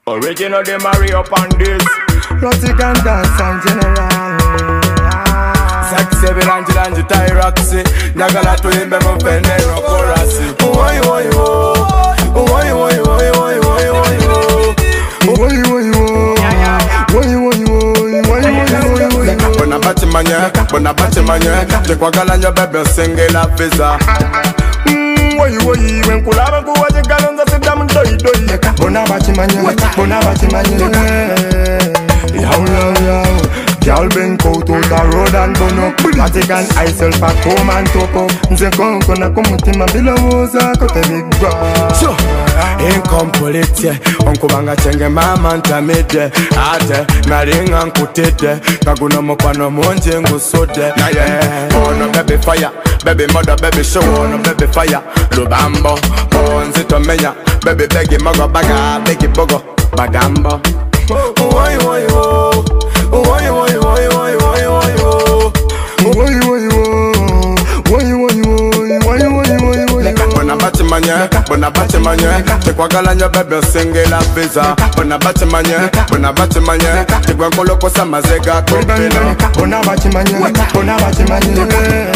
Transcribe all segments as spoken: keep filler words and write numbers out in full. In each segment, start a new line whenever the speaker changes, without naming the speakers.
Original they marry up on this.
Rotigan dance and general.
Sexy Vilanji Lanji Tyroxy. Nagala to him bemo pene no chorus. Oi oi oi. Oi oi oi oi oi oi oi.
Oi oi oi. Oi oi oi. Oi oi oi.
Bona bati manya, bona bati manya. Je kwa galanya bebe singe la visa.
Oi oi. When kulaba kuwa je galonza sidam doi doi. Bona bati manya, bona bati manya. Yow yow yow. Girl bring out out the road and turn up. Vatican myself a come and top up. Nze konkona kumutima bila woza kote big boss.
Sure. Incomplete. Onkubanga chenge mama ntamide. Ate naringa nkutide. Kaguna mokwano monje ngusode. Oh no baby fire, baby mother, baby show. Oh no baby fire, lubambo. Oh nzito menya, baby begi mogo baga, begi bogo, bagambo. Oi oi oi. Oi oi oi oi oi oi oi.
Oi oi oi. Oi oi oi. Oi oi oi oi.
Bona bati manya, bona bati manya. Te kwa galanya bebe singe la visa. Bona bati manya, bona bati manya. Te kwa nkolo kosa mazega kwepena.
Bona bati manya, bona bati manya.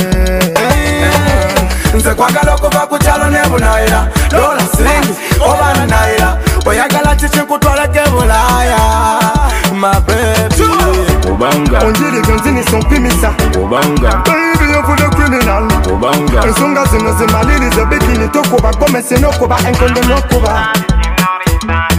Nze kwa galo kuva kuchalo nebunaira. Dola singi, obana naira. Oyagala chichi kutwala kebulaya. My baby
Obanga. On dit les benzines sont pimissa.
Obanga.
Baby, you for the criminal.
Obanga.
Nsonga zino zimalili ze bikini tokuba. Gome seno kuba, enkonde no kuba.